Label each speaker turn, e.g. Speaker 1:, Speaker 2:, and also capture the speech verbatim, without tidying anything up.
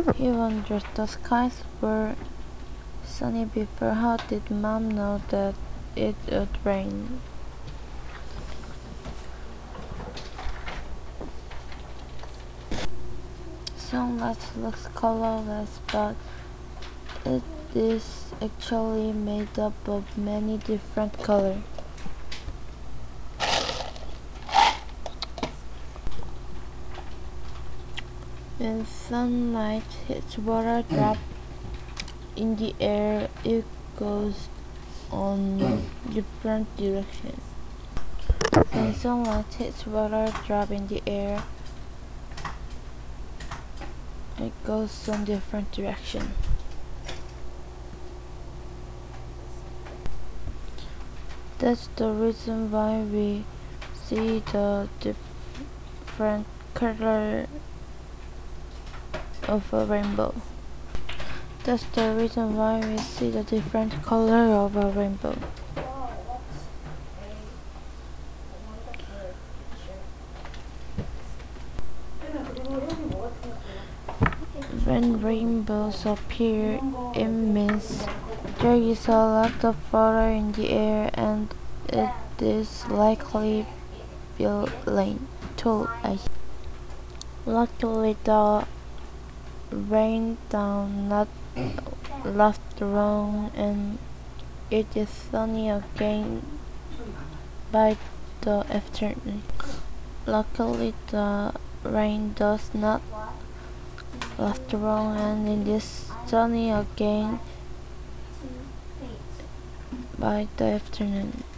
Speaker 1: He wonders, the skies were sunny before. How did Mom know that it would rain? Sunlight looks colorless, but it is actually made up of many different colors. When sunlight hits water drop in the air, it goes on different directions. When sunlight hits water drop in the air, it goes on different direction. That's the reason why we see the different color of a rainbow. That's the reason why we see the different color of a rainbow. When rainbows appear, it means there is a lot of water in the air and it is likely will rain too. Luckily, the rain does not last long and it is sunny again by the afternoon. Luckily, the rain does not last long and it is sunny again by the afternoon.